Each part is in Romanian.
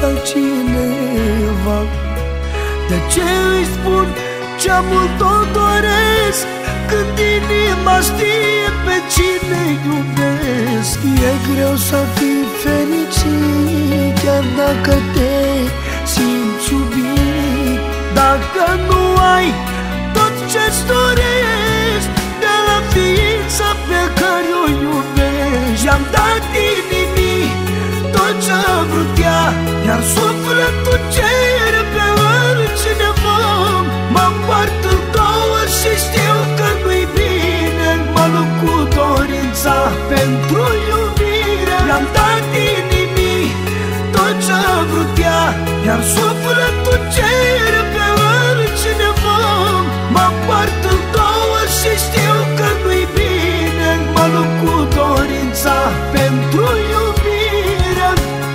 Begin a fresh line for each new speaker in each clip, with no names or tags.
altcineva. De ce îi spun ce-a mult o doresc, când inima știe pe cine iubesc? E greu să fii fericit, chiar dacă te simți iubit. Dacă nu ai tot ce-ți dorești de la ființa pe care o iubești. I-am dat inimii tot ce-a vrut ea, iar sufletul cere pe altcineva. Mă împart în două și știu că nu-i bine, mă lupt cu dorința pentru iubire. I-am dat inimii tot ce-a vrut ea, iar sufletul cere pe altcineva. Mă împart în două și știu că nu-i bine, mă lupt cu dorința pentru iubire.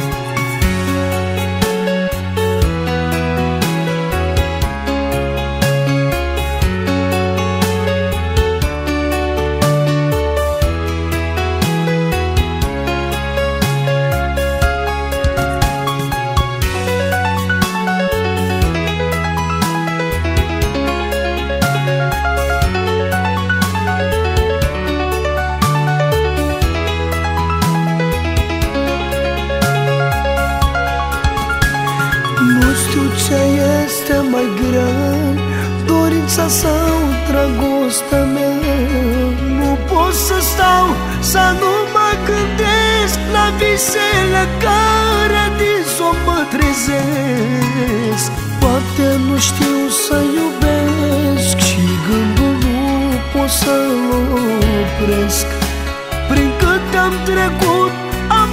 Nu știu ce este mai greu, dorința sau dragostea mea. Nu pot să stau, să nu mă gândesc la visele care din somn mă trezesc. Poate nu știu să iubesc și gândul nu pot să-l opresc. Prin cât am trecut am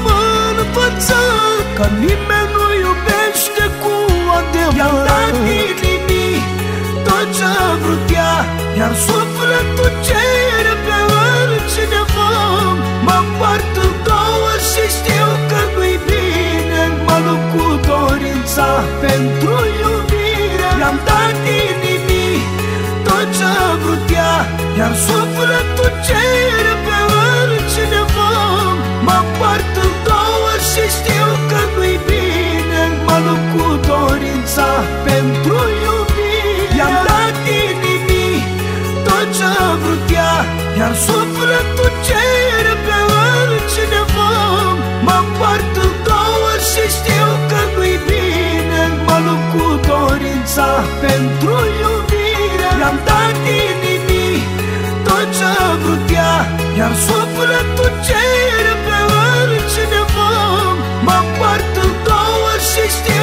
învățat că nimeni nu iubește cu adevărat. I-am dat inimii tot ce-a vrut ea, iar sufletul cere pe altcineva. Mă împart în două și știu că nu-i bine, mă lupt cu dorința pentru iubire. I-am dat inimii tot ce-a vrut ea, iar sufletul cere pe altcineva. Mă împart în două și știu că nu-i bine, mă lupt cu dorința pentru iubire. I-am dat inimii tot ce-a vrut ea, iar sufletul cere pe altcineva. Mă împart în două și știu că nu-i bine, mă lupt cu dorința pentru iubire. I-am dat inimii tot ce-a vrut ea, iar sufletul cere pe altcineva. Mă împart în două și știu